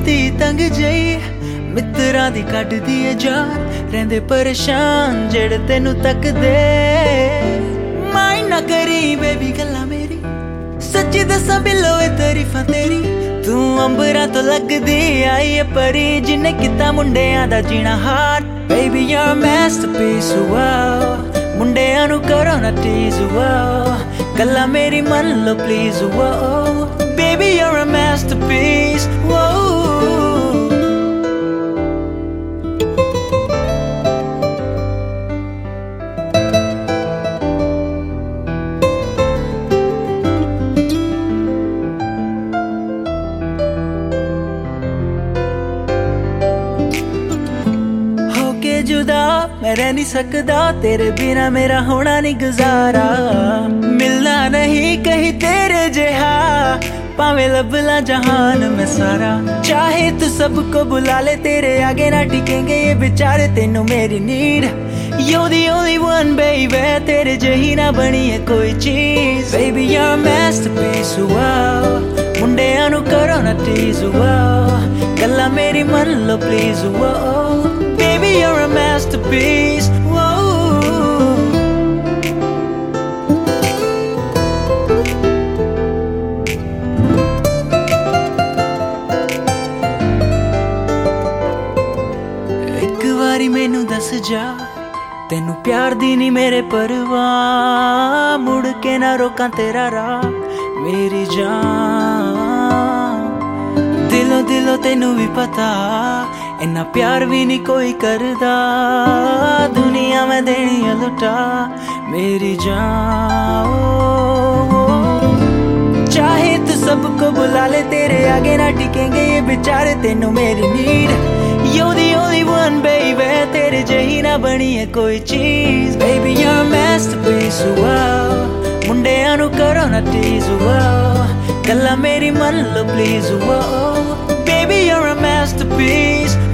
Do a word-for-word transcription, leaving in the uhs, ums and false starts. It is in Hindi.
दी तंग जई मित्रां दी कढ दी है जान रहंदे परेशान जेड़े तेनू तकदे माइंड ना करी बेबी गल्ला मेरी सच्ची दसा बिलो ए तारीफां तेरी तू अंबरां तो लगदी आई है परी जिन्ने किता मुंडियां दा जीना हार baby you're a masterpiece wow मुंडियां नू करो ना टीज wow गल्ला मेरी मन लो please wow baby you're a masterpiece wow जुदा मैं रह नहीं सकदा तेरे बिना मेरा होना नहीं गुजारा मिलना नहीं कहीं तेरे जहा पावे लबला जहान में सारा चाहे तू सबको बुला ले तेरे आगे ना टिकेंगे ये बेचारे तेनू मेरी need You're the only one baby तेरे जही ना बनी है कोई चीज Baby you're a masterpiece wow मुंडियां नू करो ना टीज wow गल्ला मेरी मन लो please wow Baby you're a masterpiece wow एक बारी मैनू दस जा तेनू प्यार दी नी मेरे परवाह मुड़ के ना रोकां तेरा राह मेरी जान दिलों दिलों तेनू भी पता इन्ना प्यार भी नहीं कोई करदा दुनिया में देनी है लुटा मेरी जान चाहे तू सबको बुला ले तेरे आगे ना टिकेंगे ये बेचारे तेनू मेरी need You're the only one baby तेरे जही ना बनी है कोई चीज Baby you're a masterpiece wow मुंडियां नू करो ना टीज wow गल्ला मेरी मन लो please wow Baby you're a masterpiece